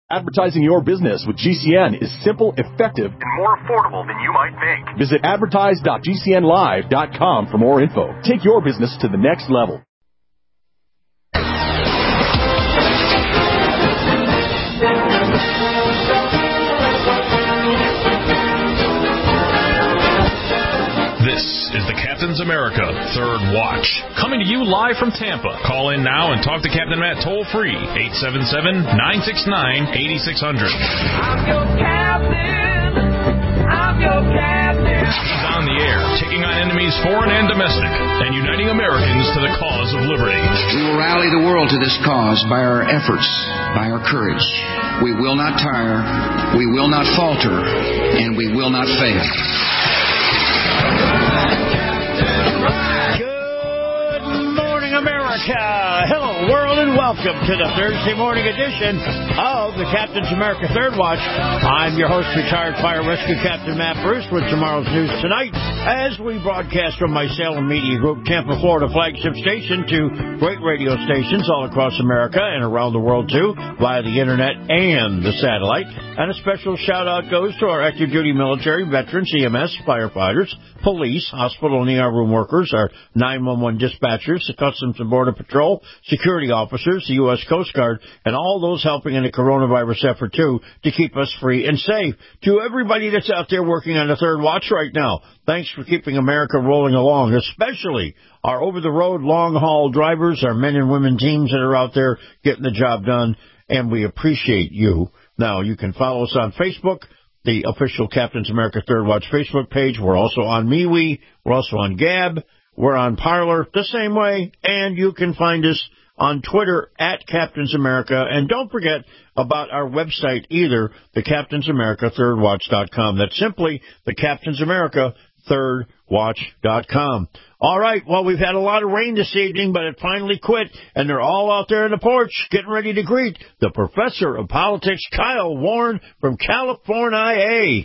Advertising your business with GCN is simple, effective, and more affordable than you might think. Visit advertise.gcnlive.com for more info. Take your business to the next level. This is the Captain's America Third Watch, coming to you live from Tampa. Call in now and talk to Captain Matt toll-free, 877-969-8600. I'm your captain. I'm your captain. He's on the air, taking on enemies foreign and domestic, and uniting Americans to the cause of liberty. We will rally the world to this cause by our efforts, by our courage. We will not tire, we will not falter, and we will not fail. Good morning, America. Hello, world, and welcome to the Thursday morning edition of the Captain's America Third Watch. I'm your host, retired fire rescue Captain Matt Bruce, with tomorrow's news tonight as we broadcast from my Salem Media Group, Tampa, Florida flagship station to great radio stations all across America and around the world, too, via the internet and the satellite. And a special shout-out goes to our active duty military, veterans, EMS, firefighters, police, hospital and ER room workers, our 911 dispatchers, the Customs and Border Patrol, security officers, the U.S. Coast Guard, and all those helping in the coronavirus effort, too, to keep us free and safe. To everybody that's out there working on the Third Watch right now, thanks for keeping America rolling along, especially our over-the-road long-haul drivers, our men and women teams that are out there getting the job done, and we appreciate you. Now, you can follow us on Facebook, the official Captain's America Third Watch Facebook page. We're also on MeWe. We're also on Gab. We're on Parler the same way. And you can find us on Twitter at Captain's America. And don't forget about our website either, the CaptainsAmericaThirdWatch.com. That's simply the Captain's America thirdwatch.com. All right, well, we've had a lot of rain this evening, but it finally quit, and they're all out there on the porch getting ready to greet the professor of politics, Kyle Warren from California.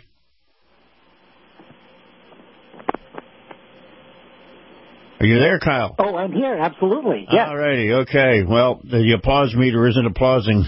Are you there, Kyle? Oh, I'm here, absolutely. Yeah. All righty, okay. Well, the applause meter isn't applauding.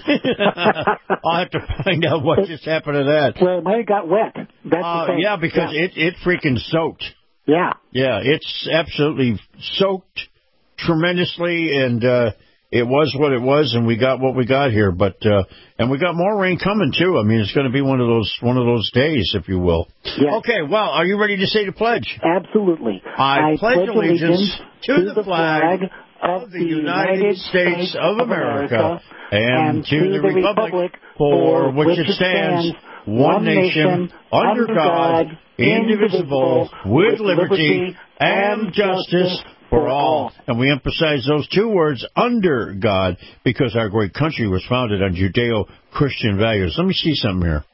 I'll have to find out what just happened to that. Well, it might have got wet. That's the thing. Yeah, because it freaking soaked. Yeah. Yeah, it's absolutely soaked tremendously, and it was what it was, and we got what we got here. But and we got more rain coming too. I mean, it's going to be one of those days, if you will. Yeah. Okay. Well, are you ready to say the pledge? Absolutely. I pledge allegiance to the flag of the United States of America and to the republic for which it stands, one nation, under God, indivisible, with liberty and justice for all. And we emphasize those two words, under God, because our great country was founded on Judeo-Christian values. Let me see something here.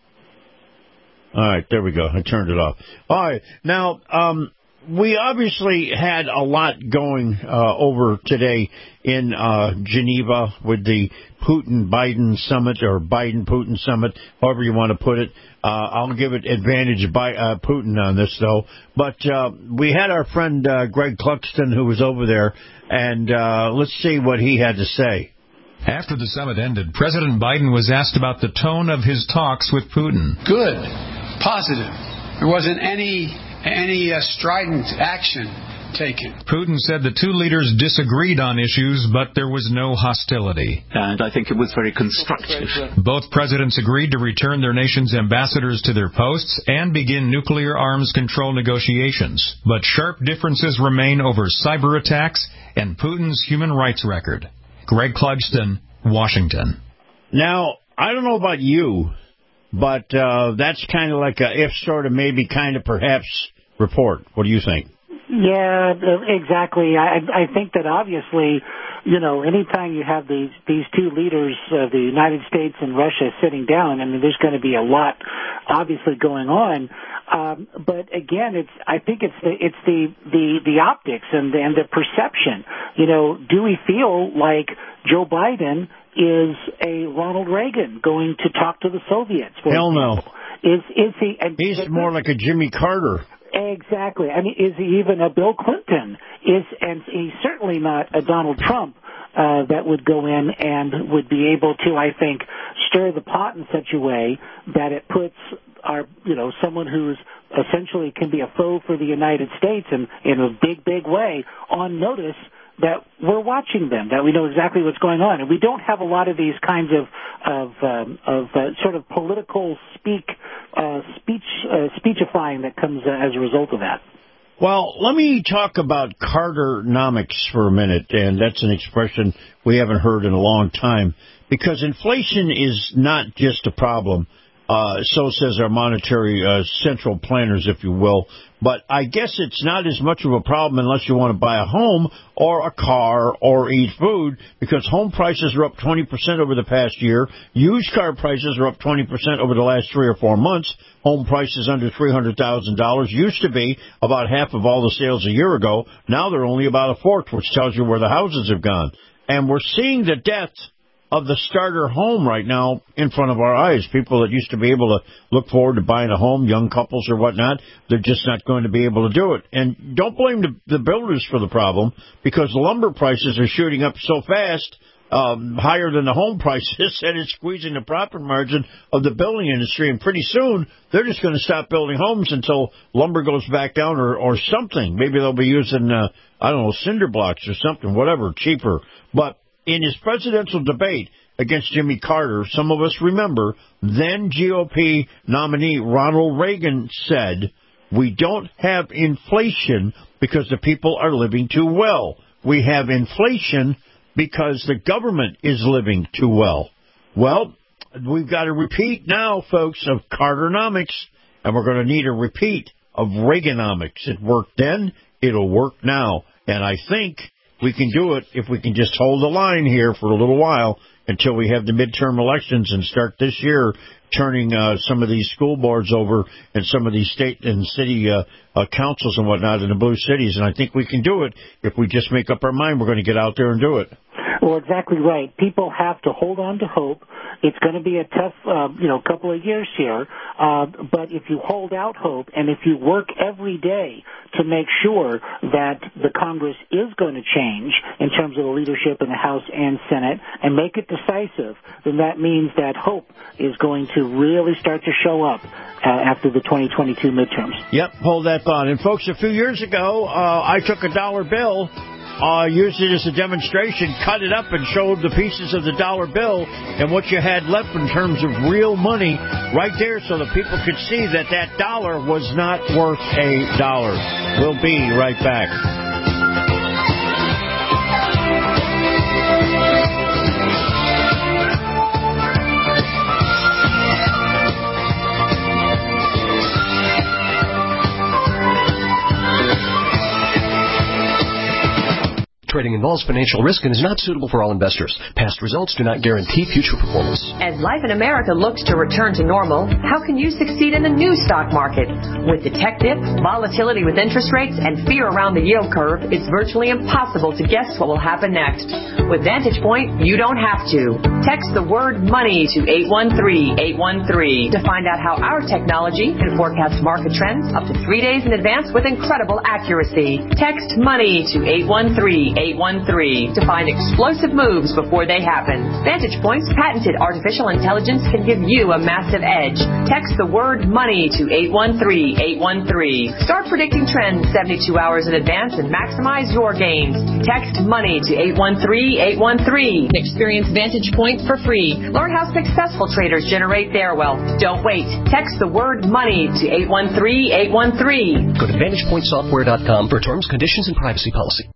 All right, there we go. I turned it off. All right, now, we obviously had a lot going over today in Geneva with the Putin-Biden summit, or Biden-Putin summit, however you want to put it. I'll give it advantage by Putin on this, though. But we had our friend Greg Clugston, who was over there, and let's see what he had to say. After the summit ended, President Biden was asked about the tone of his talks with Putin. Good. Positive. There wasn't any strident action taken. Putin said the two leaders disagreed on issues, but there was no hostility. And I think it was very constructive. Both presidents agreed to return their nation's ambassadors to their posts and begin nuclear arms control negotiations. But sharp differences remain over cyber attacks and Putin's human rights record. Greg Clugston, Washington. Now, I don't know about you, but that's kind of like a if, sort of, maybe, kind of, perhaps report. What do you think? Yeah, exactly. I think that obviously, anytime you have these two leaders, the United States and Russia, sitting down, I mean, there's going to be a lot obviously going on. But again, I think it's the optics and the perception. Do we feel like Joe Biden is a Ronald Reagan going to talk to the Soviets? Hell no. Is he? He's more like a Jimmy Carter. Exactly. I mean, is he even a Bill Clinton? And he's certainly not a Donald Trump. that would go in and would be able to, I think, stir the pot in such a way that it puts someone who's essentially can be a foe for the United States and in a big, big way on notice that we're watching them, that we know exactly what's going on. And we don't have a lot of these kinds of sort of political speechifying that comes as a result of that. Well, let me talk about Carternomics for a minute, and that's an expression we haven't heard in a long time, because inflation is not just a problem, so says our monetary central planners, if you will, but I guess it's not as much of a problem unless you want to buy a home or a car or eat food, because home prices are up 20% over the past year. Used car prices are up 20% over the last 3 or 4 months. Home prices under $300,000 used to be about half of all the sales a year ago. Now they're only about a fourth, which tells you where the houses have gone. And we're seeing the death of the starter home right now in front of our eyes. People that used to be able to look forward to buying a home, young couples or whatnot, they're just not going to be able to do it. And don't blame the builders for the problem, because lumber prices are shooting up so fast, higher than the home prices, and it's squeezing the profit margin of the building industry. And pretty soon, they're just going to stop building homes until lumber goes back down or something. Maybe they'll be using, cinder blocks or something, whatever, cheaper. But in his presidential debate against Jimmy Carter, some of us remember, then GOP nominee Ronald Reagan said, "We don't have inflation because the people are living too well. We have inflation because the government is living too well." Well, we've got a repeat now, folks, of Carternomics, and we're going to need a repeat of Reaganomics. It worked then, it'll work now, and I think we can do it if we can just hold the line here for a little while until we have the midterm elections and start this year turning some of these school boards over and some of these state and city councils and whatnot in the blue cities. And I think we can do it if we just make up our mind we're going to get out there and do it. Well, exactly right. People have to hold on to hope. It's going to be a tough, couple of years here. But if you hold out hope and if you work every day to make sure that the Congress is going to change in terms of the leadership in the House and Senate and make it decisive, then that means that hope is going to really start to show up after the 2022 midterms. Yep, hold that thought. And folks, a few years ago, I took a dollar bill, used it as a demonstration, cut it up and showed the pieces of the dollar bill and what you had left in terms of real money right there so that people could see that that dollar was not worth a dollar. We'll be right back. Trading involves financial risk and is not suitable for all investors. Past results do not guarantee future performance. As life in America looks to return to normal, how can you succeed in the new stock market? With the tech dip, volatility with interest rates, and fear around the yield curve, it's virtually impossible to guess what will happen next. With Vantage Point, you don't have to. Text the word money to 813-813 to find out how our technology can forecast market trends up to 3 days in advance with incredible accuracy. Text money to 813-813 to find explosive moves before they happen. Vantage Point's patented artificial intelligence can give you a massive edge. Text the word money to 813-813. Start predicting trends 72 hours in advance and maximize your gains. Text money to 813-813. Experience Vantage Point for free. Learn how successful traders generate their wealth. Don't wait. Text the word money to 813-813. Go to VantagePointSoftware.com for terms, conditions, and privacy policy.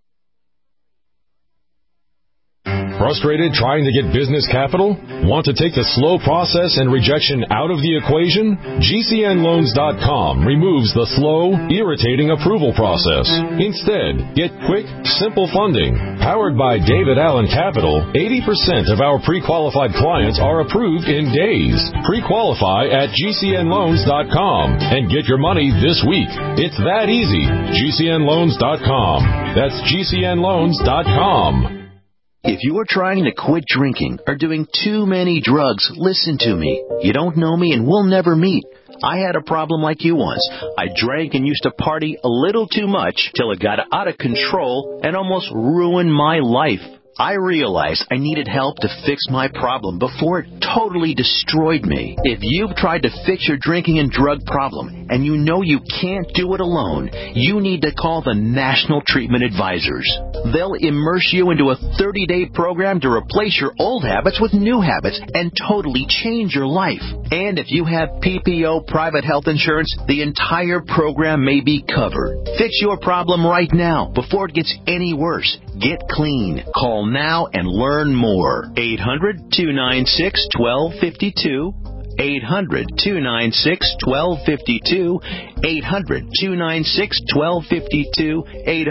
Frustrated trying to get business capital? Want to take the slow process and rejection out of the equation? GCNLoans.com removes the slow, irritating approval process. Instead, get quick, simple funding. Powered by David Allen Capital, 80% of our pre-qualified clients are approved in days. Pre-qualify at GCNLoans.com and get your money this week. It's that easy. GCNLoans.com. That's GCNLoans.com. If you are trying to quit drinking or doing too many drugs, listen to me. You don't know me and we'll never meet. I had a problem like you once. I drank and used to party a little too much till it got out of control and almost ruined my life. I realized I needed help to fix my problem before it totally destroyed me. If you've tried to fix your drinking and drug problem and you know you can't do it alone, you need to call the National Treatment Advisors. They'll immerse you into a 30-day program to replace your old habits with new habits and totally change your life. And if you have PPO private health insurance, the entire program may be covered. Fix your problem right now before it gets any worse. Get clean. Call now and learn more. 800-296-1252. 800-296-1252. 800-296-1252.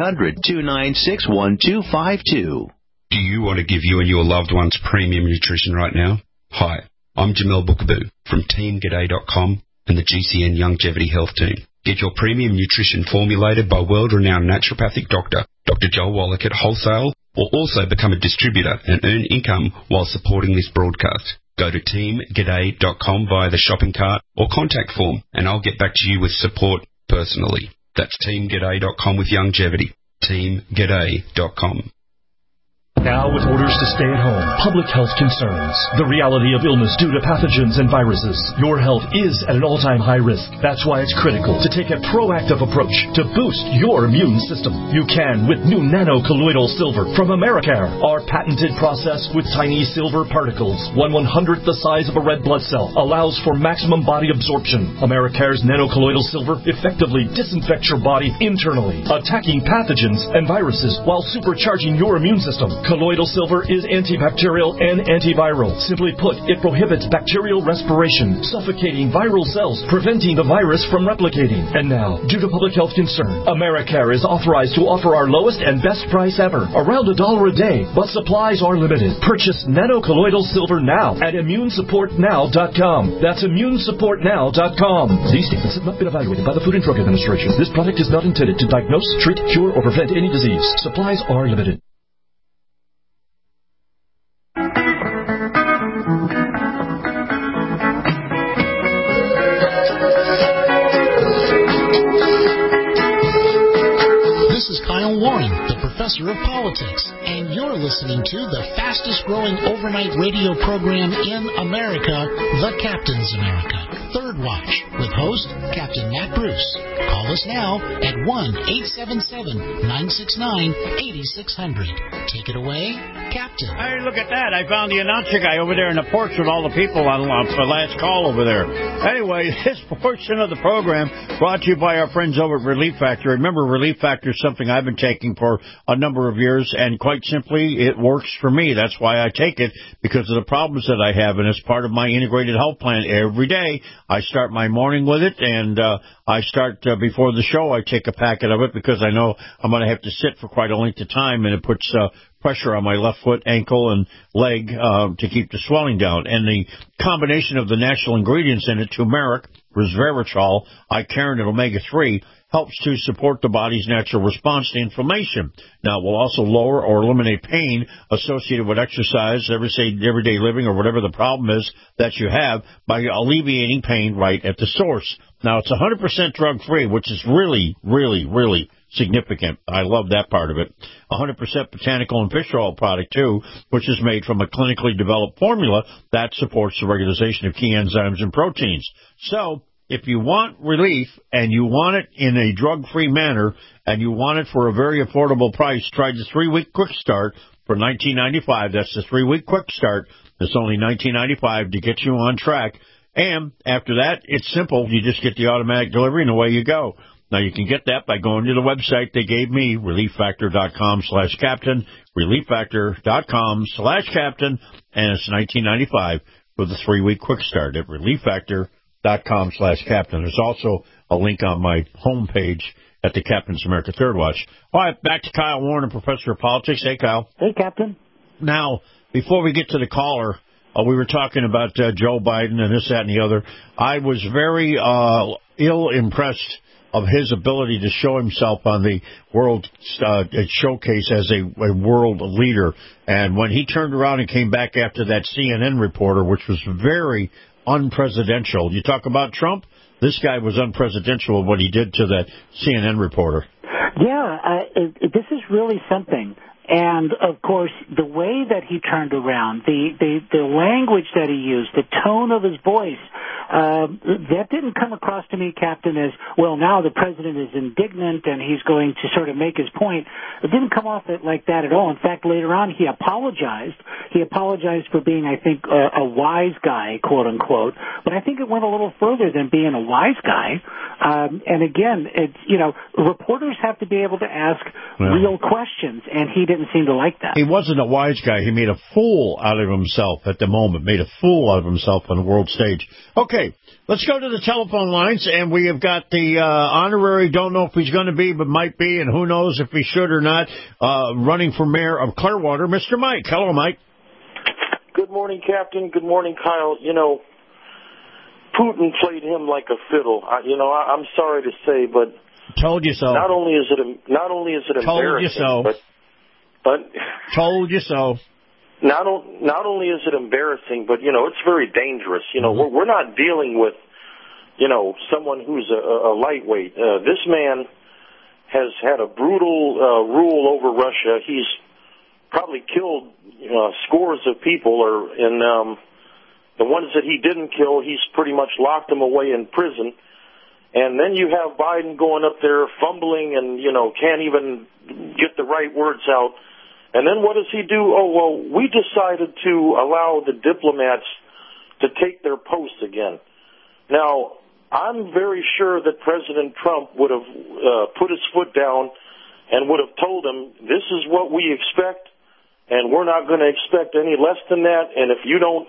800-296-1252. Do you want to give you and your loved ones premium nutrition right now? Hi, I'm Jamel Bookaboo from TeamGaday.com and the GCN Longevity Health Team. Get your premium nutrition formulated by world-renowned naturopathic doctor, Dr. Joel Wallach at Wholesale, or also become a distributor and earn income while supporting this broadcast. Go to TeamGaday.com via the shopping cart or contact form, and I'll get back to you with support personally. That's TeamGaday.com with longevity. TeamGaday.com. Now, with orders to stay at home, public health concerns, the reality of illness due to pathogens and viruses, your health is at an all-time high risk. That's why it's critical to take a proactive approach to boost your immune system. You can with new nano-colloidal silver from Americare. Our patented process with tiny silver particles, 1/100th the size of a red blood cell, allows for maximum body absorption. Americare's nano-colloidal silver effectively disinfects your body internally, attacking pathogens and viruses while supercharging your immune system. Colloidal silver is antibacterial and antiviral. Simply put, it prohibits bacterial respiration, suffocating viral cells, preventing the virus from replicating. And now, due to public health concern, Americare is authorized to offer our lowest and best price ever, around $1 a day, but supplies are limited. Purchase nano-colloidal silver now at immunesupportnow.com. That's immunesupportnow.com. These statements have not been evaluated by the Food and Drug Administration. This product is not intended to diagnose, treat, cure, or prevent any disease. Supplies are limited. This is Kyle Warren, the professor of politics, and you're listening to the fastest-growing overnight radio program in America, The Captain's America, Third Watch, with host Captain Matt Bruce. Call us now at 1-877-969-8600. Take it away, Captain. Hey, look at that. I found the announcer guy over there in the porch with all the people on the last call over there. Anyway, this portion of the program brought to you by our friends over at Relief Factor. Remember, Relief Factor is something I've been taking for a number of years, and quite simply, it works for me. That's why I take it, because of the problems that I have, and it's part of my integrated health plan every day. I start my morning with it, and I start before the show. I take a packet of it because I know I'm going to have to sit for quite a length of time, and it puts pressure on my left foot, ankle, and leg to keep the swelling down. And the combination of the natural ingredients in it, turmeric, resveratrol, icarin, and omega-3, helps to support the body's natural response to inflammation. Now, it will also lower or eliminate pain associated with exercise, everyday living, or whatever the problem is that you have, by alleviating pain right at the source. Now, it's 100% drug-free, which is really, really, really significant. I love that part of it. 100% botanical and fish oil product, too, which is made from a clinically developed formula that supports the regularization of key enzymes and proteins. So, if you want relief and you want it in a drug-free manner and you want it for a very affordable price, try the 3-week quick start for $19.95. That's the 3-week quick start. It's only $19.95 to get you on track. And after that, it's simple. You just get the automatic delivery and away you go. Now, you can get that by going to the website they gave me, relieffactor.com/captain, relieffactor.com/captain, and it's $19.95 for the 3-week quick start at relieffactor.com/captain. There's also a link on my homepage at the Captain's America Third Watch. All right, back to Kyle Warren, professor of politics. Hey, Kyle. Hey, Captain. Now, before we get to the caller, we were talking about Joe Biden and this, that, and the other. I was very ill-impressed of his ability to show himself on the world showcase as a world leader. And when he turned around and came back after that CNN reporter, which was very unpresidential. You talk about Trump, this guy was unpresidential of what he did to that CNN reporter. Yeah, this is really something. And, of course, the way that he turned around, the language that he used, the tone of his voice, that didn't come across to me, Captain, as, well, now the president is indignant and he's going to sort of make his point. It didn't come off like that at all. In fact, later on, he apologized. He apologized for being, I think, a wise guy, quote unquote. But I think it went a little further than being a wise guy. And again, it's, reporters have to be able to ask real questions, and he didn't seem to like that. He wasn't a wise guy. He made a fool out of himself at the moment, made a fool out of himself on the world stage. Okay, let's go to the telephone lines, and we have got the honorary, don't know if he's going to be, but might be, and who knows if he should or not, running for mayor of Clearwater, Mr. Mike. Hello, Mike. Good morning, Captain. Good morning, Kyle. Putin played him like a fiddle. I'm sorry to say, but told you so. Not only is it embarrassing, told you so. But told you so. Not only is it embarrassing, but it's very dangerous. We're not dealing with someone who's a lightweight. This man has had a brutal rule over Russia. He's probably killed scores of people, and the ones that he didn't kill, he's pretty much locked them away in prison. And then you have Biden going up there fumbling and, can't even get the right words out. And then what does he do? Oh, well, we decided to allow the diplomats to take their posts again. Now, I'm very sure that President Trump would have put his foot down and would have told him, this is what we expect, and we're not going to expect any less than that. And if you don't,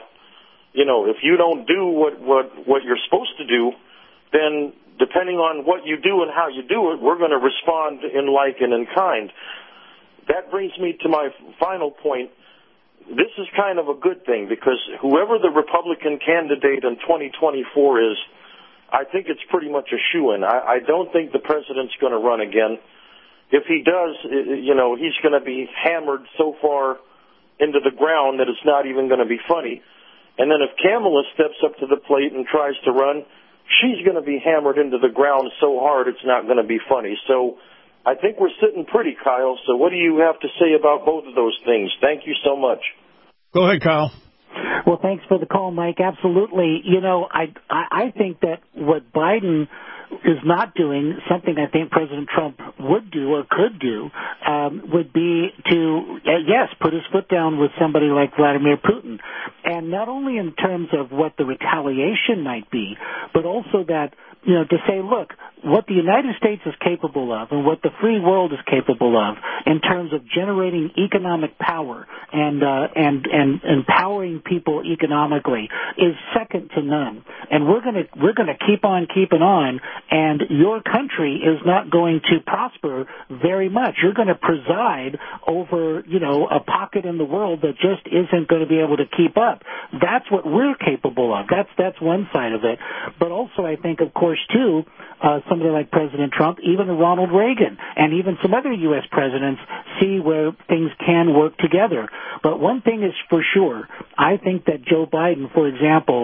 if you don't do what you're supposed to do, then depending on what you do and how you do it, we're going to respond in like and in kind. That brings me to my final point. This is kind of a good thing because whoever the Republican candidate in 2024 is, I think it's pretty much a shoo-in. I don't think the president's going to run again. If he does, he's going to be hammered so far into the ground that it's not even going to be funny. And then if Kamala steps up to the plate and tries to run, she's going to be hammered into the ground so hard it's not going to be funny. So I think we're sitting pretty, Kyle. So what do you have to say about both of those things? Thank you so much. Go ahead, Kyle. Well, thanks for the call, Mike. Absolutely. I think that what Biden is not doing, something I think President Trump would do or could do, would be to, yes, put his foot down with somebody like Vladimir Putin. And not only in terms of what the retaliation might be, but also that, to say, look, what the United States is capable of and what the free world is capable of in terms of generating economic power and empowering people economically is second to none. And we're going to keep on keeping on, and your country is not going to prosper very much. You're going to preside over, a pocket in the world that just isn't going to be able to keep up. That's what we're capable of. That's one side of it. But also, I think, of course, too, somebody like President Trump, even Ronald Reagan, and even some other U.S. presidents see where things can work together. But one thing is for sure, I think that Joe Biden, for example,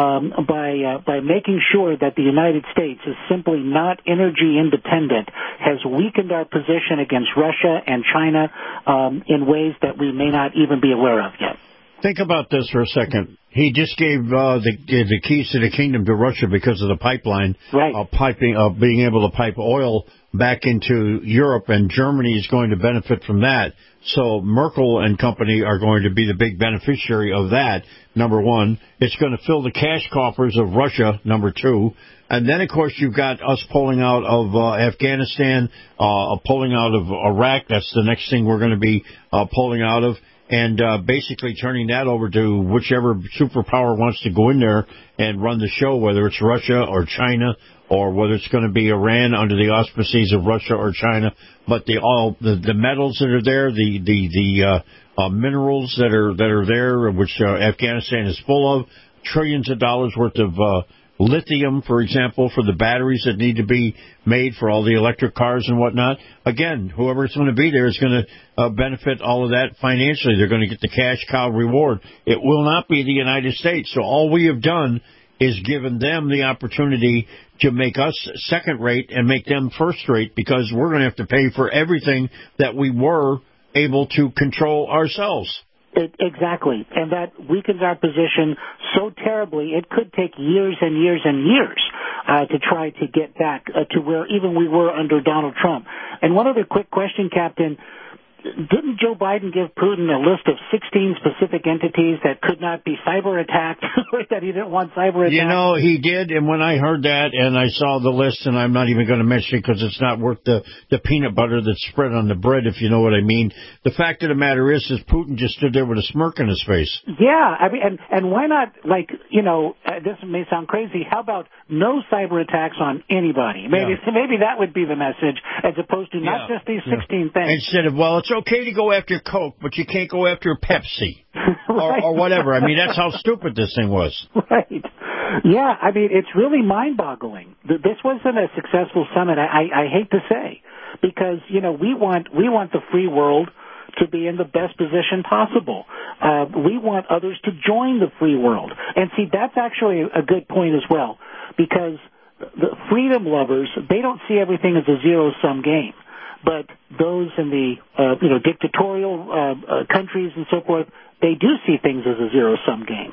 by making sure that the United States is simply not energy independent, has weakened our position against Russia and China in ways that we may not even be aware of yet. Think about this for a second. He just gave the keys to the kingdom to Russia because of the pipeline, being able to pipe oil back into Europe, and Germany is going to benefit from that. So Merkel and company are going to be the big beneficiary of that, number one. It's going to fill the cash coffers of Russia, number two. And then, of course, you've got us pulling out of Afghanistan, pulling out of Iraq. That's the next thing we're going to be pulling out of. And basically turning that over to whichever superpower wants to go in there and run the show, whether it's Russia or China or whether it's going to be Iran under the auspices of Russia or China. But the metals that are there, the minerals that are there, which Afghanistan is full of, trillions of dollars worth of lithium, for example, for the batteries that need to be made for all the electric cars and whatnot. Again, whoever's going to be there is going to benefit all of that financially. They're going to get the cash cow reward. It will not be the United States. So all we have done is given them the opportunity to make us second rate and make them first rate, because we're going to have to pay for everything that we were able to control ourselves. Exactly. And that weakens our position so terribly, it could take years and years and years to try to get back to where even we were under Donald Trump. And one other quick question, Captain. Didn't Joe Biden give Putin a list of 16 specific entities that could not be cyber attacked, or that he didn't want cyber attacked? You know, he did, and when I heard that and I saw the list, and I'm not even going to mention it because it's not worth the peanut butter that's spread on the bread, if you know what I mean. The fact of the matter is Putin just stood there with a smirk on his face. Yeah, I mean, and why not, like, you know, this may sound crazy, how about no cyber attacks on anybody? Maybe that would be the message, as opposed to not just these 16 things. Instead of, well, it's okay to go after Coke, but you can't go after Pepsi or whatever. I mean, that's how stupid this thing was. Right. Yeah, I mean, it's really mind-boggling. This wasn't a successful summit, I hate to say, because, you know, we want the free world to be in the best position possible. We want others to join the free world. And see, that's actually a good point as well, because the freedom lovers, they don't see everything as a zero-sum game. But those in the dictatorial countries and so forth, they do see things as a zero-sum game.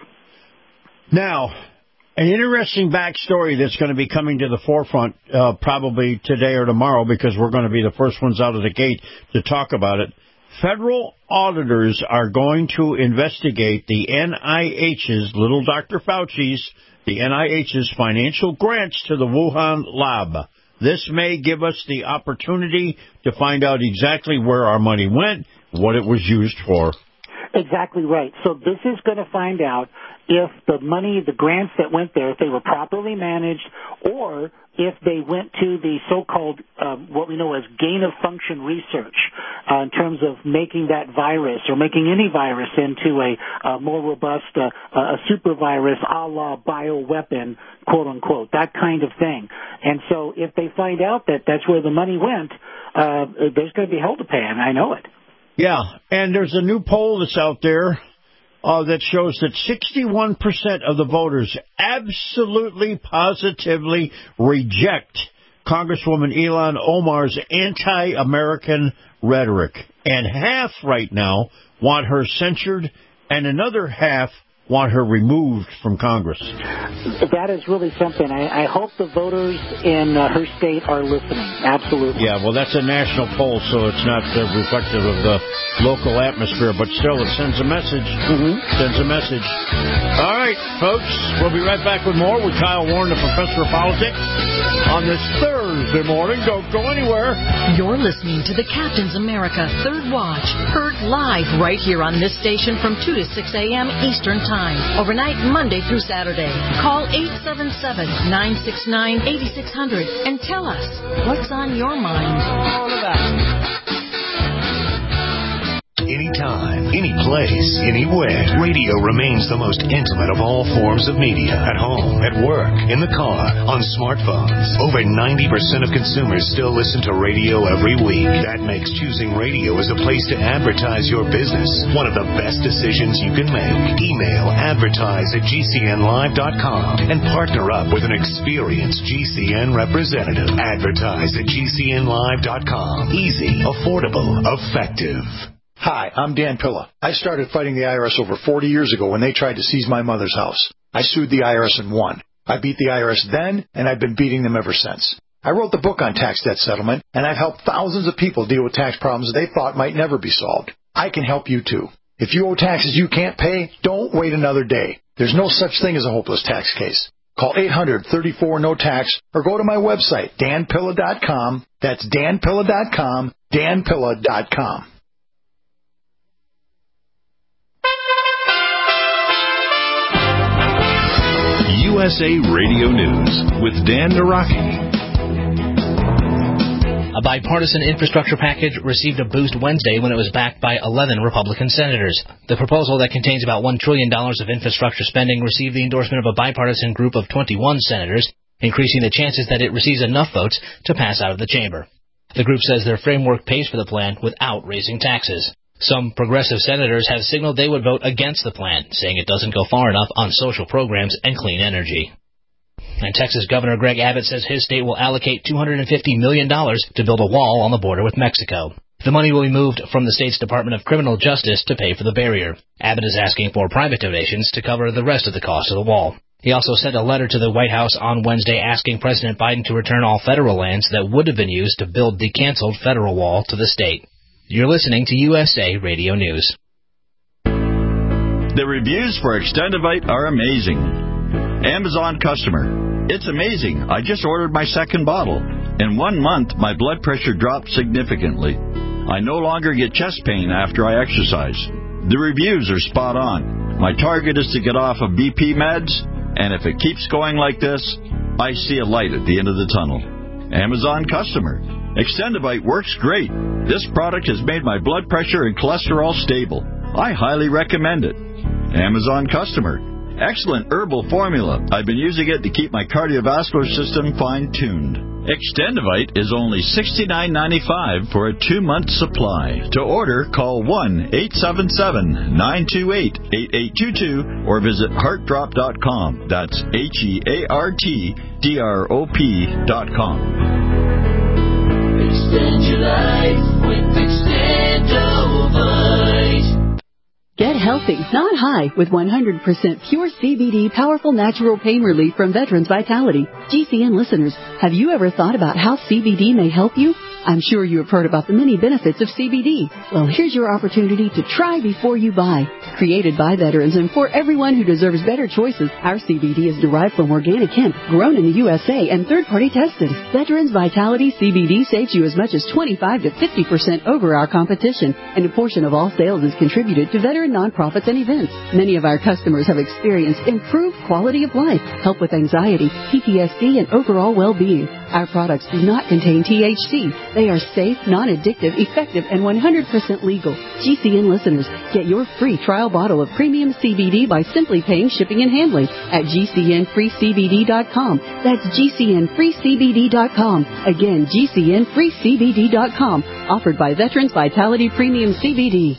Now, an interesting backstory that's going to be coming to the forefront probably today or tomorrow, because we're going to be the first ones out of the gate to talk about it. Federal auditors are going to investigate the NIH's, little Dr. Fauci's, the NIH's financial grants to the Wuhan lab. This may give us the opportunity to find out exactly where our money went, what it was used for. Exactly right. So this is going to find out if the money, the grants that went there, if they were properly managed, or if they went to the so-called, what we know as gain-of-function research, in terms of making that virus or making any virus into a more robust, a super virus a la bioweapon, quote-unquote, that kind of thing. And so if they find out that that's where the money went, there's going to be hell to pay, and I know it. Yeah, and there's a new poll that's out there that shows that 61% of the voters absolutely, positively reject Congresswoman Ilhan Omar's anti-American rhetoric. And half right now want her censured, and another half want her removed from Congress. That is really something. I hope the voters in her state are listening. Absolutely. Yeah, well, that's a national poll, so it's not reflective of the local atmosphere, but still, it sends a message. Sends a message. All right, folks, we'll be right back with more with Kyle Warren, the professor of politics, on this Thursday morning. Don't go anywhere. You're listening to the Captain's America Third Watch, heard live right here on this station from 2 to 6 a.m. Eastern Time. Overnight, Monday through Saturday. Call 877-969-8600 and tell us what's on your mind. All about. Anytime, any place, anywhere. Radio remains the most intimate of all forms of media. At home, at work, in the car, on smartphones. Over 90% of consumers still listen to radio every week. That makes choosing radio as a place to advertise your business one of the best decisions you can make. Email advertise@gcnlive.com and partner up with an experienced GCN representative. Advertise@gcnlive.com. Easy, affordable, effective. Hi, I'm Dan Pilla. I started fighting the IRS over 40 years ago when they tried to seize my mother's house. I sued the IRS and won. I beat the IRS then, and I've been beating them ever since. I wrote the book on tax debt settlement, and I've helped thousands of people deal with tax problems they thought might never be solved. I can help you too. If you owe taxes you can't pay, don't wait another day. There's no such thing as a hopeless tax case. Call 800-34-NO-TAX or go to my website, danpilla.com. That's danpilla.com, danpilla.com. USA Radio News with Dan Naraki. A bipartisan infrastructure package received a boost Wednesday when it was backed by 11 Republican senators. The proposal that contains about $1 trillion of infrastructure spending received the endorsement of a bipartisan group of 21 senators, increasing the chances that it receives enough votes to pass out of the chamber. The group says their framework pays for the plan without raising taxes. Some progressive senators have signaled they would vote against the plan, saying it doesn't go far enough on social programs and clean energy. And Texas Governor Greg Abbott says his state will allocate $250 million to build a wall on the border with Mexico. The money will be moved from the state's Department of Criminal Justice to pay for the barrier. Abbott is asking for private donations to cover the rest of the cost of the wall. He also sent a letter to the White House on Wednesday asking President Biden to return all federal lands that would have been used to build the canceled federal wall to the state. You're listening to USA Radio News. The reviews for Extendivite are amazing. Amazon customer. It's amazing. I just ordered my second bottle. In 1 month, my blood pressure dropped significantly. I no longer get chest pain after I exercise. The reviews are spot on. My target is to get off of BP meds, and if it keeps going like this, I see a light at the end of the tunnel. Amazon customer. Extendivite works great. This product has made my blood pressure and cholesterol stable. I highly recommend it. Amazon customer. Excellent herbal formula. I've been using it to keep my cardiovascular system fine-tuned. Extendivite is only $69.95 for a 2-month supply. To order, call 1-877-928-8822 or visit heartdrop.com. That's HEARTDROP.com. Extend your life with Extendivite. Get healthy, not high, with 100% pure CBD powerful natural pain relief from Veterans Vitality. GCN listeners, have you ever thought about how CBD may help you? I'm sure you have heard about the many benefits of CBD. Well, here's your opportunity to try before you buy. Created by veterans and for everyone who deserves better choices, our CBD is derived from organic hemp, grown in the USA, and third-party tested. Veterans Vitality CBD saves you as much as 25 to 50% over our competition, and a portion of all sales is contributed to veteran nonprofits and events. Many of our customers have experienced improved quality of life, help with anxiety, PTSD, and overall well-being. Our products do not contain THC. They are safe, non-addictive, effective, and 100% legal. GCN listeners, get your free trial bottle of premium CBD by simply paying shipping and handling at GCNFreeCBD.com. That's GCNFreeCBD.com. Again, GCNFreeCBD.com. Offered by Veterans Vitality Premium CBD.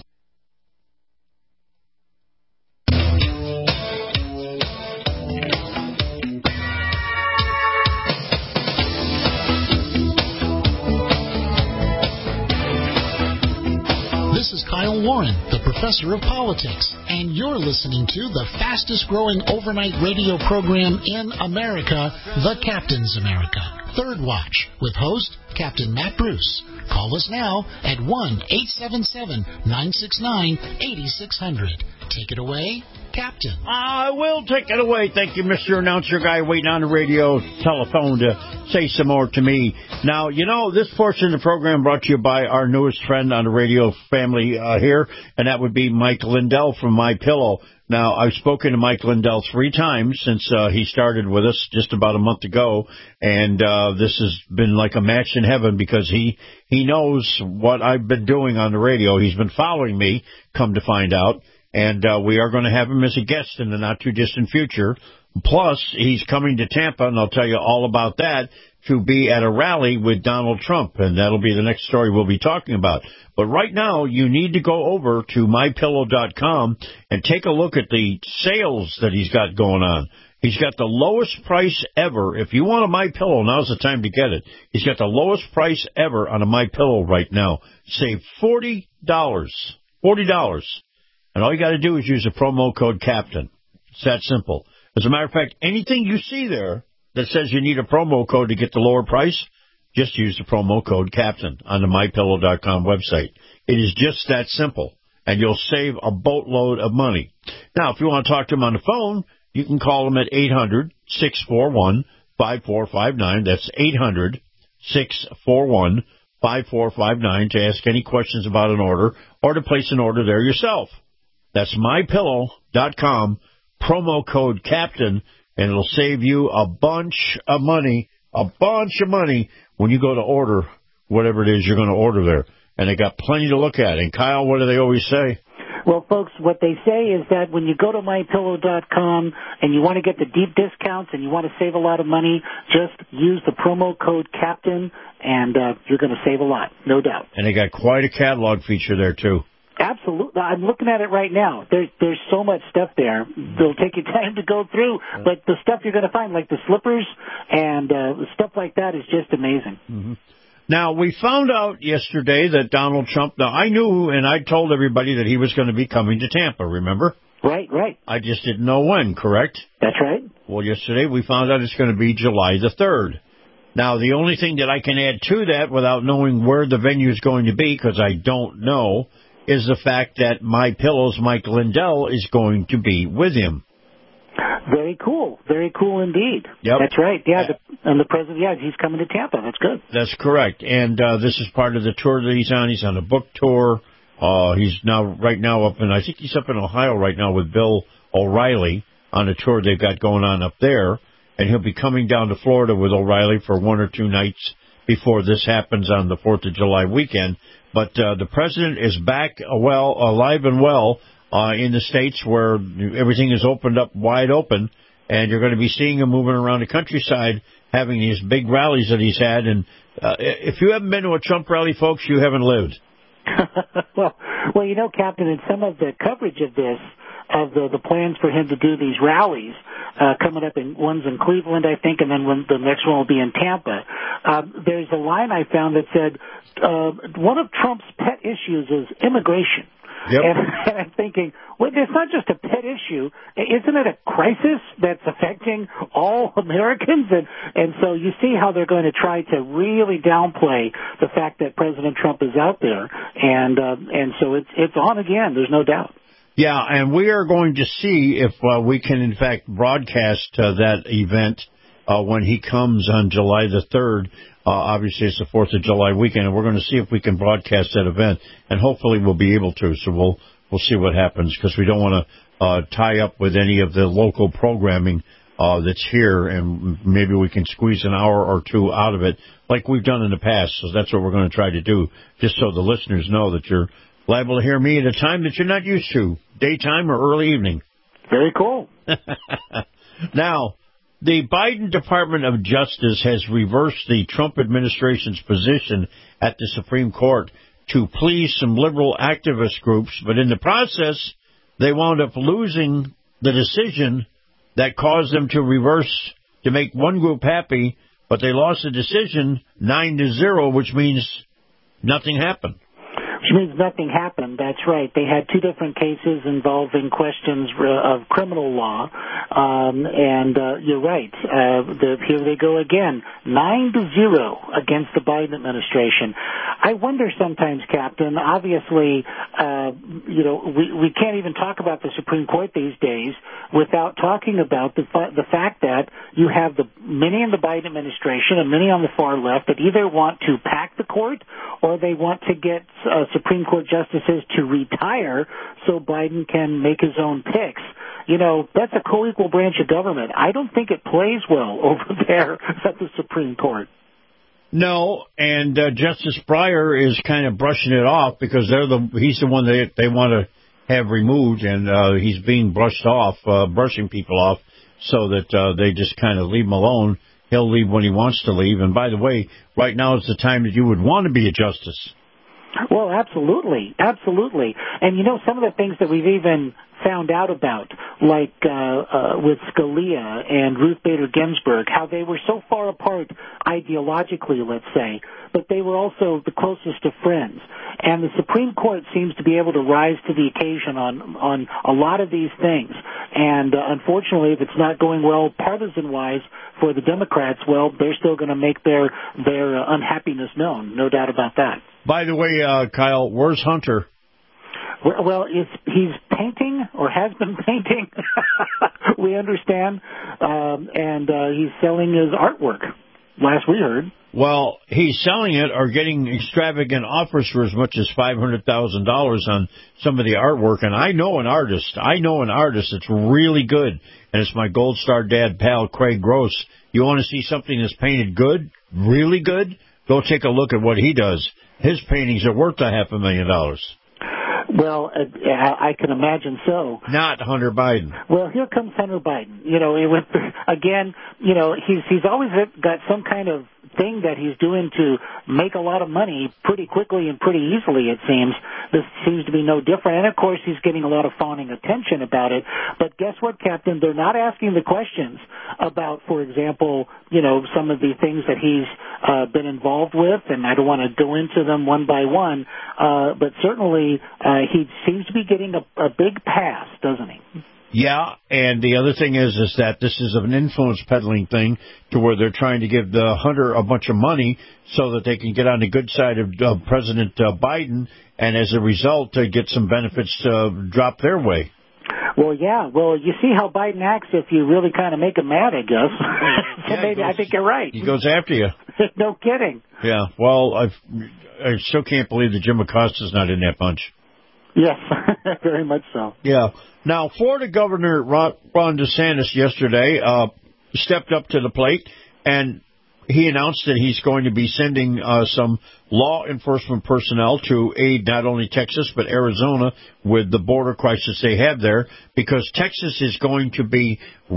This is Kyle Warren, the professor of politics, and you're listening to the fastest growing overnight radio program in America, The Captain's America. Third Watch, with host Captain Matt Bruce. Call us now at 1-877-969-8600. Take it away, Captain. I will take it away. Thank you, Mr. Announcer Guy, waiting on the radio telephone to say some more to me. Now, you know, this portion of the program brought to you by our newest friend on the radio family here, and that would be Mike Lindell from MyPillow. Now, I've spoken to Mike Lindell 3 times since he started with us just about a month ago, and this has been like a match in heaven because he knows what I've been doing on the radio. He's been following me, come to find out, and we are going to have him as a guest in the not-too-distant future. Plus, he's coming to Tampa, and I'll tell you all about that, to be at a rally with Donald Trump, and that'll be the next story we'll be talking about. But right now, you need to go over to MyPillow.com and take a look at the sales that he's got going on. He's got the lowest price ever. If you want a MyPillow, now's the time to get it. He's got the lowest price ever on a MyPillow right now. Save $40. $40. And all you got to do is use the promo code CAPTAIN. It's that simple. As a matter of fact, anything you see there that says you need a promo code to get the lower price, just use the promo code CAPTAIN on the MyPillow.com website. It is just that simple, and you'll save a boatload of money. Now, if you want to talk to him on the phone, you can call him at 800-641-5459. That's 800-641-5459 to ask any questions about an order or to place an order there yourself. That's MyPillow.com, promo code CAPTAIN, and it'll save you a bunch of money when you go to order whatever it is you're going to order there. And they got plenty to look at. And, Kyle, what do they always say? Well, folks, what they say is that when you go to MyPillow.com and you want to get the deep discounts and you want to save a lot of money, just use the promo code CAPTAIN, and you're going to save a lot, no doubt. And they got quite a catalog feature there, too. Absolutely. I'm looking at it right now. There's so much stuff there. It'll take you time to go through, but the stuff you're going to find, like the slippers and stuff like that, is just amazing. Mm-hmm. Now, we found out yesterday that Donald Trump, now I knew and I told everybody that he was going to be coming to Tampa, remember? Right. I just didn't know when, correct? That's right. Well, yesterday we found out it's going to be July the 3rd. Now, the only thing that I can add to that without knowing where the venue is going to be, because I don't know, is the fact that MyPillow's Mike Lindell is going to be with him. Very cool indeed. Yep. That's right. Yeah, and the president, he's coming to Tampa. That's good. That's correct. And this is part of the tour that he's on. He's on a book tour. He's right now up I think he's up in Ohio right now with Bill O'Reilly on a tour they've got going on up there. And he'll be coming down to Florida with O'Reilly for 1 or 2 nights before this happens on the 4th of July weekend. But the president is back alive and well in the States where everything is opened up wide open. And you're going to be seeing him moving around the countryside, having these big rallies that he's had. And if you haven't been to a Trump rally, folks, you haven't lived. well, Captain, in some of the coverage of this, of the plans for him to do these rallies coming up, one's in Cleveland, I think, and then the next one will be in Tampa. There's a line I found that said one of Trump's pet issues is immigration. Yep. And I'm thinking, well, it's not just a pet issue. Isn't it a crisis that's affecting all Americans? And so you see how they're going to try to really downplay the fact that President Trump is out there. And so it's on again. There's no doubt. Yeah, and we are going to see if we can, in fact, broadcast that event when he comes on July the 3rd. Obviously, it's the 4th of July weekend, and we're going to see if we can broadcast that event, and hopefully we'll be able to. So we'll see what happens, because we don't want to tie up with any of the local programming that's here, and maybe we can squeeze an hour or two out of it, like we've done in the past. So that's what we're going to try to do, just so the listeners know that you're liable to hear me at a time that you're not used to, daytime or early evening. Very cool. Now, the Biden Department of Justice has reversed the Trump administration's position at the Supreme Court to please some liberal activist groups, but in the process, they wound up losing the decision that caused them to reverse to make one group happy, but they lost the decision 9-0, which means nothing happened. Which means nothing happened. That's right. They had 2 different cases involving questions of criminal law, and you're right. Here they go again, 9-0 against the Biden administration. I wonder sometimes, Captain. Obviously, we can't even talk about the Supreme Court these days without talking about the fact that you have many in the Biden administration and many on the far left that either want to pack the court or they want to get Supreme Court justices to retire so Biden can make his own picks. That's a co-equal branch of government. I don't think it plays well over there at the Supreme Court. No, and Justice Breyer is kind of brushing it off because he's the one that they want to have removed, and he's being brushing people off so that they just kind of leave him alone. He'll leave when he wants to leave. And by the way, right now is the time that you would want to be a justice. Well, absolutely. And some of the things that we've even found out about, like with Scalia and Ruth Bader Ginsburg, how they were so far apart ideologically, let's say, but they were also the closest of friends. And the Supreme Court seems to be able to rise to the occasion on a lot of these things. And unfortunately, if it's not going well partisan-wise for the Democrats, well, they're still going to make their unhappiness known, no doubt about that. By the way, Kyle, where's Hunter? Well, he's painting or has been painting, we understand, and he's selling his artwork, last we heard. Well, he's selling it or getting extravagant offers for as much as $500,000 on some of the artwork. And I know an artist that's really good, and it's my Gold Star Dad pal, Craig Gross. You want to see something that's painted good, really good? Go take a look at what he does. His paintings are worth $500,000. Well, I can imagine so. Not Hunter Biden. Well, here comes Hunter Biden. He's always got some kind of thing that he's doing to make a lot of money pretty quickly and pretty easily, it seems. This seems to be no different. And, of course, he's getting a lot of fawning attention about it. But guess what, Captain? They're not asking the questions about, for example, some of the things that he's been involved with, and I don't want to go into them one by one, but certainly he seems to be getting a big pass, doesn't he? Yeah, and the other thing is that this is an influence peddling thing to where they're trying to give the hunter a bunch of money so that they can get on the good side of President Biden, and as a result, get some benefits drop their way. Well, yeah. Well, you see how Biden acts if you really kind of make him mad, I guess. So yeah, maybe I think you're right. He goes after you. No kidding. Yeah. Well, I still can't believe that Jim Acosta's not in that bunch. Yes, very much so. Yeah. Now, Florida Governor Ron DeSantis yesterday stepped up to the plate, and he announced that he's going to be sending some law enforcement personnel to aid not only Texas but Arizona with the border crisis they have there, because Texas is going to be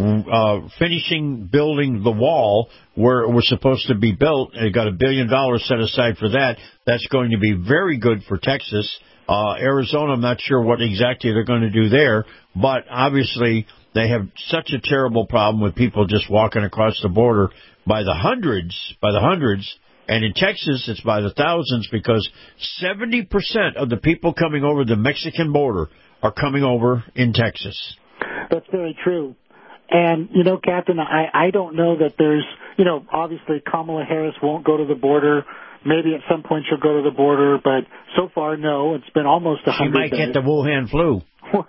finishing building the wall where it was supposed to be built. They got $1 billion set aside for that. That's going to be very good for Texas. Arizona, I'm not sure what exactly they're going to do there, but obviously they have such a terrible problem with people just walking across the border by the hundreds, and in Texas it's by the thousands, because 70% of the people coming over the Mexican border are coming over in Texas. That's very true. And, Captain, I don't know that there's, obviously Kamala Harris won't go to the border. Maybe at some point she'll go to the border, but so far, no. It's been almost 100 days. She might get the Wuhan flu.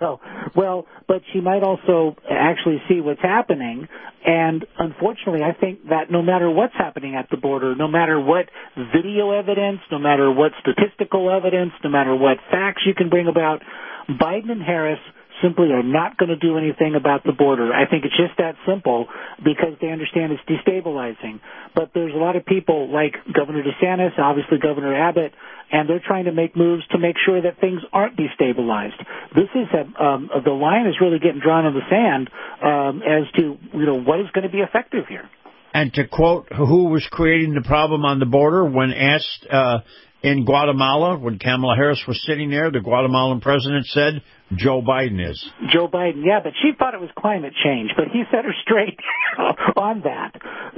Well, but she might also actually see what's happening. And unfortunately, I think that no matter what's happening at the border, no matter what video evidence, no matter what statistical evidence, no matter what facts you can bring about, Biden and Harris simply are not going to do anything about the border. I think it's just that simple, because they understand it's destabilizing. But there's a lot of people like Governor DeSantis, obviously Governor Abbott, and they're trying to make moves to make sure that things aren't destabilized. This is the line is really getting drawn in the sand as to what is going to be effective here. And to quote who was creating the problem on the border when asked in Guatemala, when Kamala Harris was sitting there, the Guatemalan president said, Joe Biden is. Joe Biden, yeah, but she thought it was climate change, but he set her straight on that.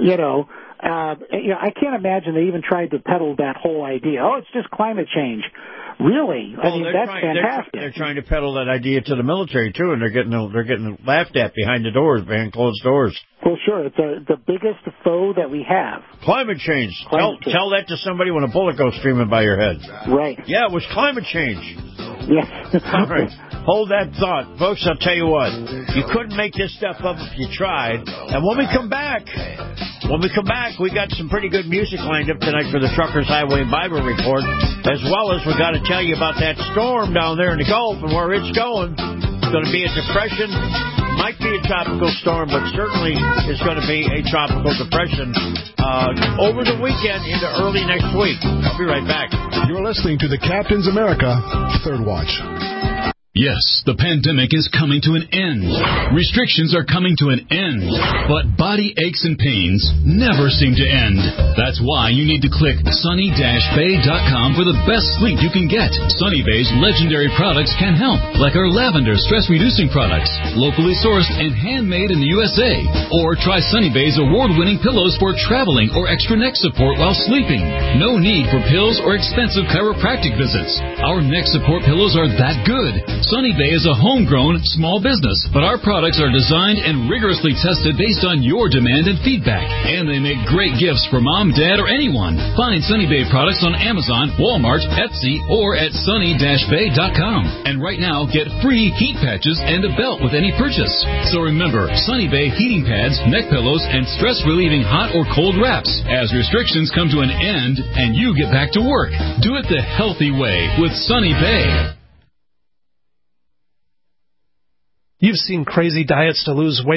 I can't imagine they even tried to peddle that whole idea. Oh, it's just climate change. Really? Well, that's fantastic. They're trying to peddle that idea to the military too, and they're getting laughed at behind the doors, behind closed doors. Well, sure. It's the biggest foe that we have. Climate change. Tell that to somebody when a bullet goes streaming by your head. Right. Yeah, it was climate change. Yes. All right. Hold that thought. Folks, I'll tell you what. You couldn't make this stuff up if you tried. And when we come back, we got some pretty good music lined up tonight for the Truckers Highway Bible Report, as well as we got to tell you about that storm down there in the Gulf and where it's going. It's going to be a depression. Might be a tropical storm, but certainly it's going to be a tropical depression over the weekend into early next week. I'll be right back. You're listening to the Captain's America Third Watch. Yes, the pandemic is coming to an end. Restrictions are coming to an end. But body aches and pains never seem to end. That's why you need to click sunny-bay.com for the best sleep you can get. Sunny Bay's legendary products can help, like our lavender stress-reducing products, locally sourced and handmade in the USA. Or try Sunny Bay's award-winning pillows for traveling or extra neck support while sleeping. No need for pills or expensive chiropractic visits. Our neck support pillows are that good. Sunny Bay is a homegrown small business, but our products are designed and rigorously tested based on your demand and feedback. And they make great gifts for mom, dad, or anyone. Find Sunny Bay products on Amazon, Walmart, Etsy, or at sunny-bay.com. And right now, get free heat patches and a belt with any purchase. So remember, Sunny Bay heating pads, neck pillows, and stress-relieving hot or cold wraps. As restrictions come to an end and you get back to work, do it the healthy way with Sunny Bay. You've seen crazy diets to lose weight,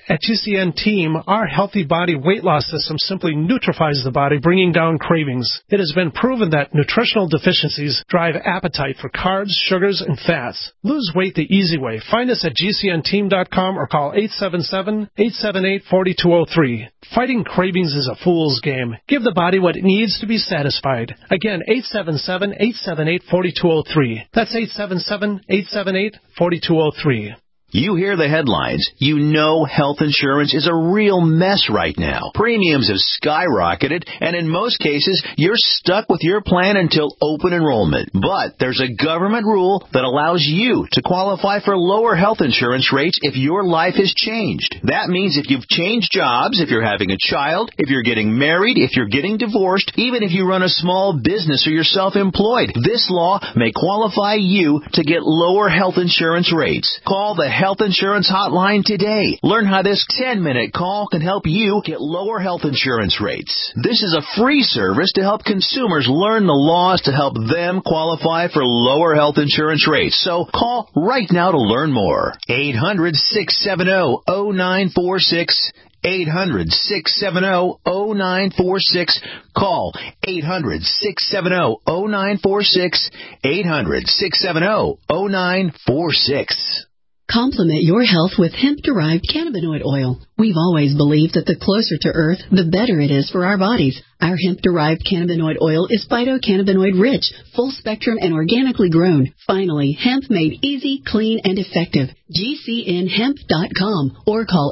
At GCN Team, our healthy body weight loss system simply neutralizes the body, bringing down cravings. It has been proven that nutritional deficiencies drive appetite for carbs, sugars, and fats. Lose weight the easy way. Find us at GCNteam.com or call 877-878-4203. Fighting cravings is a fool's game. Give the body what it needs to be satisfied. Again, 877-878-4203. That's 877-878-4203. You hear the headlines. You know health insurance is a real mess right now. Premiums have skyrocketed, and in most cases, you're stuck with your plan until open enrollment. But there's a government rule that allows you to qualify for lower health insurance rates if your life has changed. That means if you've changed jobs, if you're having a child, if you're getting married, if you're getting divorced, even if you run a small business or you're self-employed, this law may qualify you to get lower health insurance rates. Call the Health Insurance Hotline today. Learn how this 10-minute call can help you get lower health insurance rates. This is a free service to help consumers learn the laws to help them qualify for lower health insurance rates. So call right now to learn more. 800-670-0946. 800-670-0946. Call 800-670-0946. 800-670-0946. Complement your health with hemp-derived cannabinoid oil. We've always believed that the closer to Earth, the better it is for our bodies. Our hemp-derived cannabinoid oil is phytocannabinoid-rich, full-spectrum, and organically grown. Finally, hemp made easy, clean, and effective. GCNhemp.com or call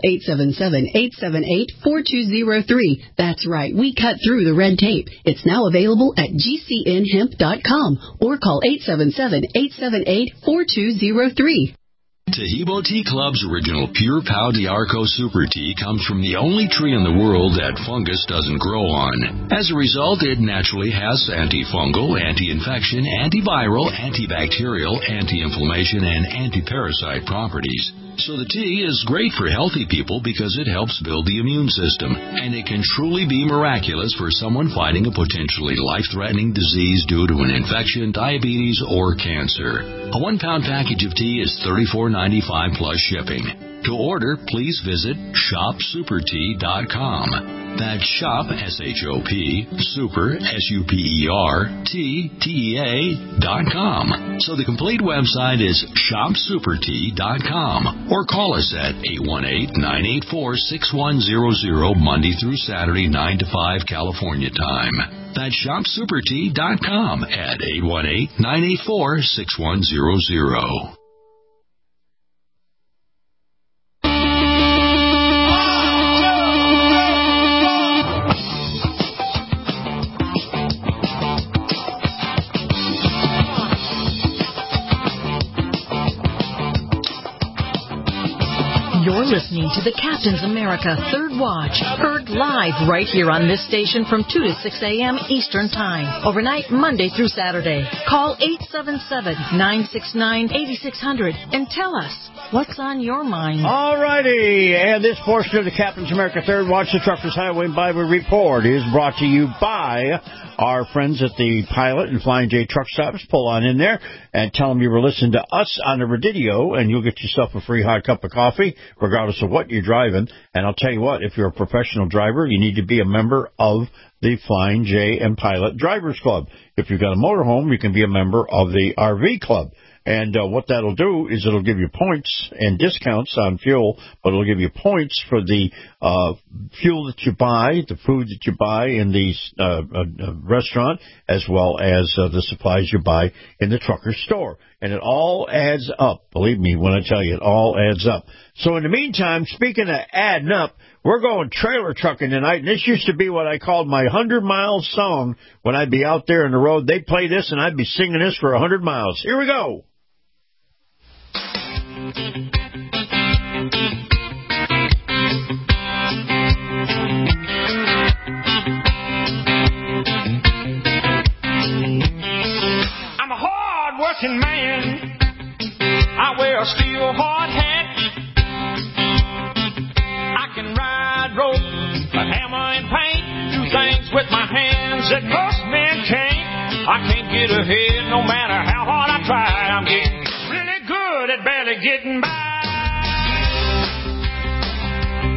877-878-4203. That's right, we cut through the red tape. It's now available at GCNhemp.com or call 877-878-4203. Taheebo Tea Club's original Pure Pau d'Arco Super Tea comes from the only tree in the world that fungus doesn't grow on. As a result, it naturally has antifungal, anti-infection, antiviral, antibacterial, anti-inflammation, and anti-parasite properties. So the tea is great for healthy people because it helps build the immune system, and it can truly be miraculous for someone fighting a potentially life-threatening disease due to an infection, diabetes, or cancer. A 1-pound package of tea is $34.95 plus shipping. To order, please visit shopsupertea.com. That's shop, S-H-O-P, super, SUPER, So the complete website is shopsupertea.com. Or call us at 818-984-6100 Monday through Saturday, 9 to 5 California time. That's shopsupertea.com at 818-984-6100. You're listening to the Captain's America Third Watch, heard live right here on this station from 2 to 6 a.m. Eastern Time, overnight Monday through Saturday. Call 877-969-8600 and tell us what's on your mind. All righty, and this portion of the Captain's America Third Watch, the Truckers Highway and Byway Report, is brought to you by our friends at the Pilot and Flying J Truck Stops. Pull on in there and tell them you were listening to us on the radio, and you'll get yourself a free hot cup of coffee, regardless of what you're driving. And I'll tell you what, if you're a professional driver, you need to be a member of the Flying J and Pilot Drivers Club. If you've got a motorhome, you can be a member of the RV Club. And what that'll do is it'll give you points and discounts on fuel, but it'll give you points for the fuel that you buy, the food that you buy in the restaurant, as well as the supplies you buy in the trucker store. And it all adds up. Believe me when I tell you, it all adds up. So in the meantime, speaking of adding up, we're going trailer trucking tonight, and this used to be what I called my 100-mile song. When I'd be out there on the road, they'd play this, and I'd be singing this for 100 miles. Here we go. I'm a hard-working man. I wear a steel hard hat. I can ride rope, a hammer and paint, do things with my hands that most men can't. I can't get ahead no matter how hard I try. I'm getting really good at barely getting by.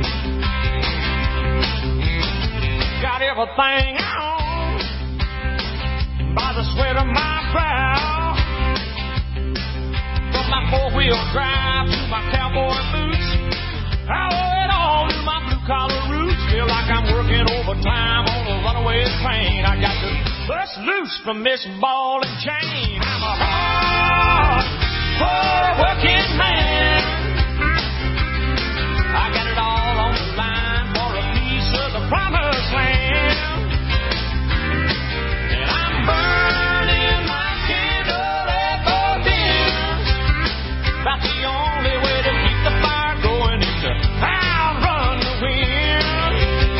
everything on by the sweat of my brow. From my four-wheel drive to my cowboy boots, I owe it all to my blue-collar roots. Feel like I'm working overtime on a runaway train. I got to bust loose from this ball and chain. I'm a hard-working man. I got it all on the line for a piece of the promised land. And I'm burning my candle at both ends. About the only way to keep the fire going is to outrun the wind.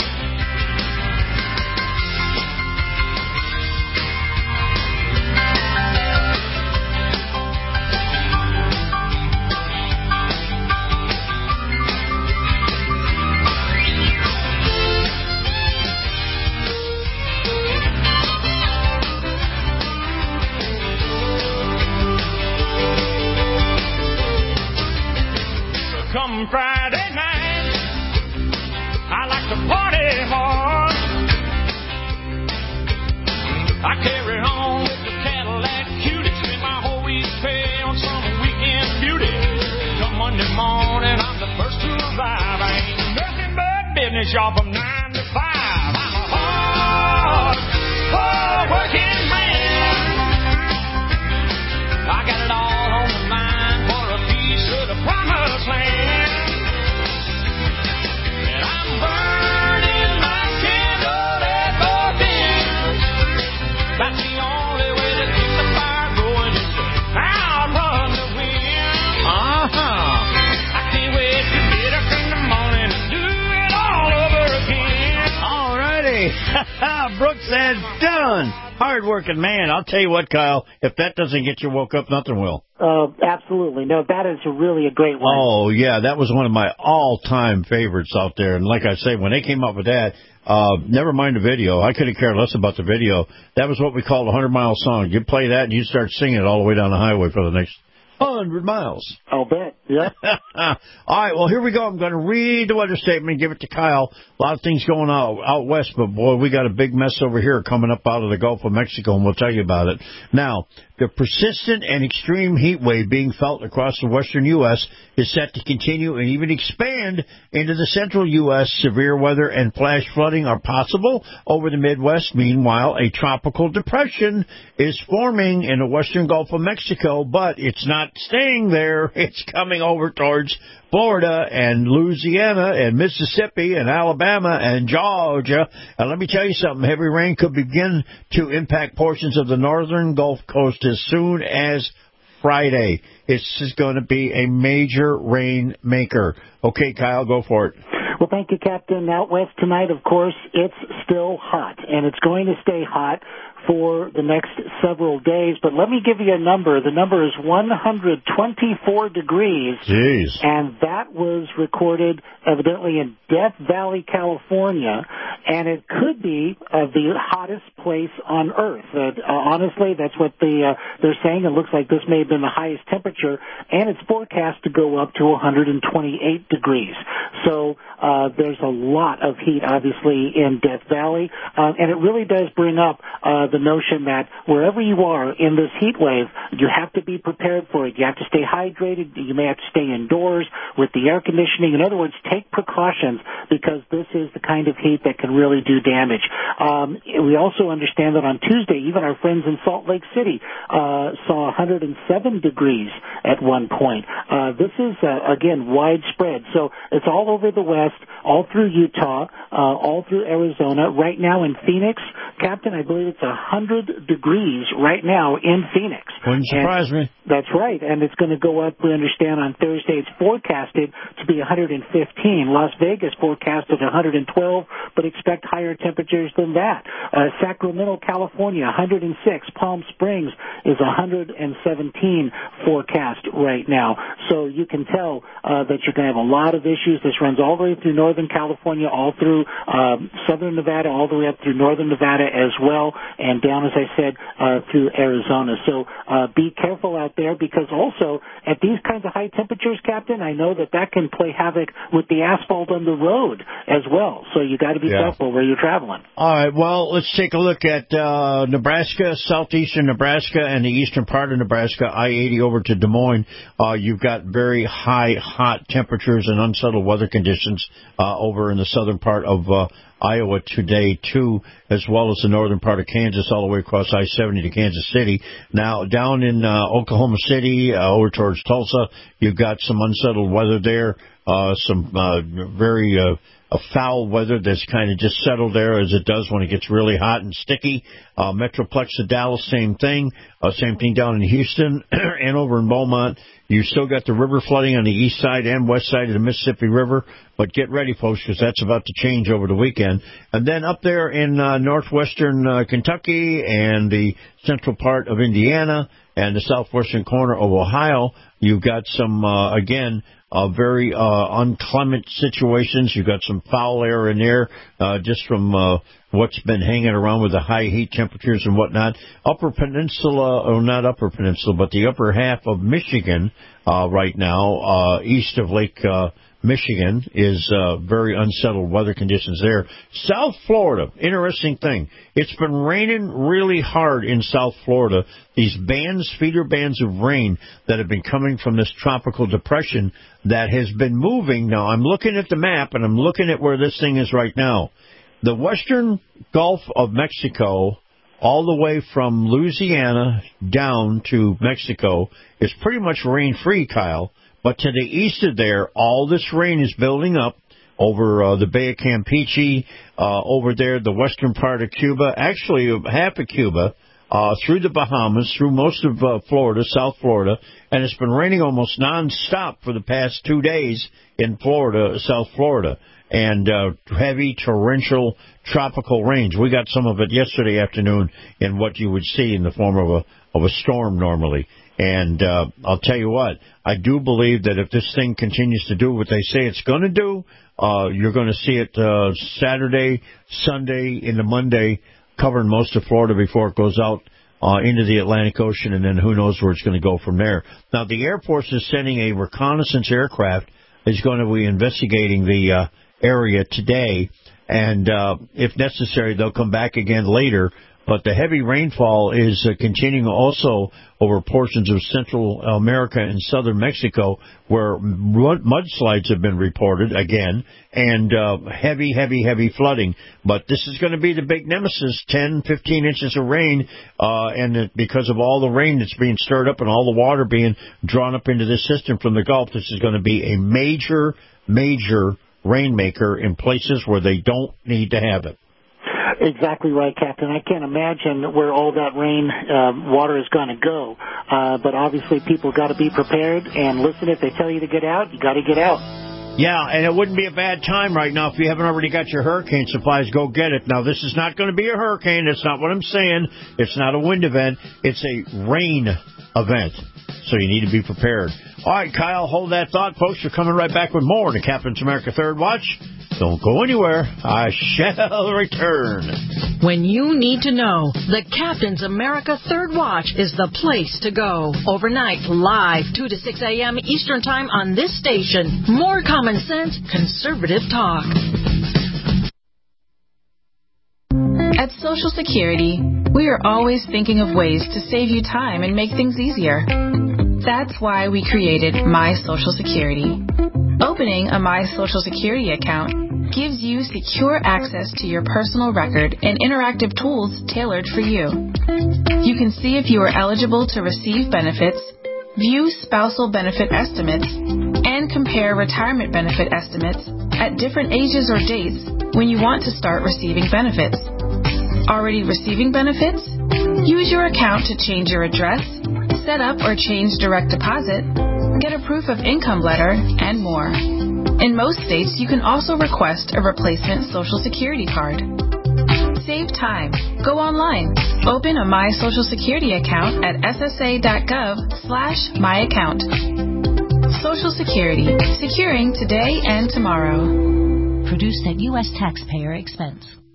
Come Friday night, I like to party hard. I carry on with the Cadillac cutie, spend my whole week's pay on some weekend beauty. Come Monday morning, I'm the first to arrive. I ain't nothing but business, y'all, from 9 to 5. I'm a hard-working man. I got it all on the line for a piece of the promised land. And I'm burning my candle at both ends. That's the only way to keep the fire going is to outrun the wind. I can't wait to get up in the morning and do it all over again. All righty. Brooks said done. Hard-working man. I'll tell you what, Kyle, if that doesn't get you woke up, nothing will. Absolutely. No, that is really a great one. Oh, yeah, that was one of my all-time favorites out there. And like I say, when they came up with that, never mind the video. I couldn't care less about the video. That was what we called a 100-mile song. You play that and you start singing it all the way down the highway for the next 100 miles. I'll bet. Yeah. All right, well, here we go. I'm going to read the weather statement and give it to Kyle. A lot of things going on out west, but, boy, we got a big mess over here coming up out of the Gulf of Mexico, and we'll tell you about it. Now, the persistent and extreme heat wave being felt across the western U.S. is set to continue and even expand into the central U.S. Severe weather and flash flooding are possible over the Midwest. Meanwhile, a tropical depression is forming in the western Gulf of Mexico, but it's not staying there. It's coming over towards Florida and Louisiana and Mississippi and Alabama and Georgia. And let me tell you something, heavy rain could begin to impact portions of the northern Gulf Coast as soon as Friday. It's just going to be a major rain maker. Okay, Kyle, go for it. Well, thank you, Captain. Out west tonight, of course, it's still hot, and it's going to stay hot for the next several days. But let me give you a number. The number is 124 degrees. Jeez. And that was recorded evidently in Death Valley, California, and it could be the hottest place on Earth. Honestly, that's what they're saying. It looks like this may have been the highest temperature, and it's forecast to go up to 128 degrees. So there's a lot of heat, obviously, in Death Valley, and it really does bring up the notion that wherever you are in this heat wave, you have to be prepared for it. You have to stay hydrated. You may have to stay indoors with the air conditioning. In other words, take precautions because this is the kind of heat that can really do damage. We also understand that on Tuesday, even our friends in Salt Lake City saw 107 degrees at one point. This is, again, widespread. So it's all over the West, all through Utah, all through Arizona. Right now in Phoenix, Captain, I believe it's 100 degrees right now in Phoenix. Wouldn't surprise me. That's right, and it's going to go up, we understand, on Thursday. It's forecasted to be 115. Las Vegas forecasted 112, but expect higher temperatures than that. Sacramento, California, 106. Palm Springs is 117 forecast right now. So you can tell that you're going to have a lot of issues. This runs all the way through northern California, all through southern Nevada, all the way up through northern Nevada as well, and down, as I said, through Arizona. So be careful out there, because also at these kinds of high temperatures, Captain, I know that can play havoc with the asphalt on the road as well. So you got to be careful where you're traveling. All right, well, let's take a look at Nebraska, southeastern Nebraska, and the eastern part of Nebraska, I-80 over to Des Moines. You've got very high, hot temperatures and unsettled weather conditions over in the southern part of Iowa today, too, as well as the northern part of Kansas, all the way across I-70 to Kansas City. Now, down in Oklahoma City, over towards Tulsa, you've got some unsettled weather there, some very foul weather that's kind of just settled there, as it does when it gets really hot and sticky. Metroplex of Dallas, same thing. Same thing down in Houston and over in Beaumont. You still got the river flooding on the east side and west side of the Mississippi River, but get ready, folks, because that's about to change over the weekend. And then up there in northwestern Kentucky and the central part of Indiana and the southwestern corner of Ohio, you've got some, again, very inclement situations. You've got some foul air in there just from what's been hanging around with the high heat temperatures and whatnot. Upper Peninsula, or not Upper Peninsula, but the upper half of Michigan right now, east of Lake Michigan, is very unsettled weather conditions there. South Florida, interesting thing. It's been raining really hard in South Florida. These bands, feeder bands of rain that have been coming from this tropical depression that has been moving. Now, I'm looking at the map, and I'm looking at where this thing is right now. The western Gulf of Mexico, all the way from Louisiana down to Mexico, is pretty much rain-free, Kyle. But to the east of there, all this rain is building up over the Bay of Campeche, over there, the western part of Cuba, actually half of Cuba, through the Bahamas, through most of Florida, South Florida, and it's been raining almost nonstop for the past 2 days in Florida, South Florida, and heavy torrential tropical rains. We got some of it yesterday afternoon in what you would see in the form of a storm normally. And I'll tell you what, I do believe that if this thing continues to do what they say it's going to do, you're going to see it Saturday, Sunday, into Monday, covering most of Florida before it goes out into the Atlantic Ocean, and then who knows where it's going to go from there. Now, the Air Force is sending a reconnaissance aircraft that's going to be investigating the area today, and if necessary, they'll come back again later. But the heavy rainfall is continuing also over portions of Central America and southern Mexico, where mudslides have been reported again, and heavy flooding. But this is going to be the big nemesis, 10, 15 inches of rain, and because of all the rain that's being stirred up and all the water being drawn up into this system from the Gulf, this is going to be a major rainmaker in places where they don't need to have it. Exactly right, Captain. I can't imagine where all that rain water is going to go. But obviously people got to be prepared. And listen, if they tell you to get out, you got to get out. Yeah, and it wouldn't be a bad time right now if you haven't already got your hurricane supplies. Go get it. Now, this is not going to be a hurricane. That's not what I'm saying. It's not a wind event. It's a rain event. So you need to be prepared. All right, Kyle, hold that thought, folks. We're coming right back with more to Captain's America Third Watch. Don't go anywhere. I shall return. When you need to know, the Captain's America Third Watch is the place to go. Overnight, live, 2 to 6 a.m. Eastern Time on this station. More common sense, conservative talk. At Social Security, we are always thinking of ways to save you time and make things easier. That's why we created My Social Security. Opening a My Social Security account gives you secure access to your personal record and interactive tools tailored for you. You can see if you are eligible to receive benefits, view spousal benefit estimates, and compare retirement benefit estimates at different ages or dates when you want to start receiving benefits. Already receiving benefits? Use your account to change your address, set up or change direct deposit, get a proof of income letter, and more. In most states, you can also request a replacement Social Security card. Save time. Go online. Open a My Social Security account at ssa.gov/myaccount. Social Security. Securing today and tomorrow. Produced at U.S. taxpayer expense.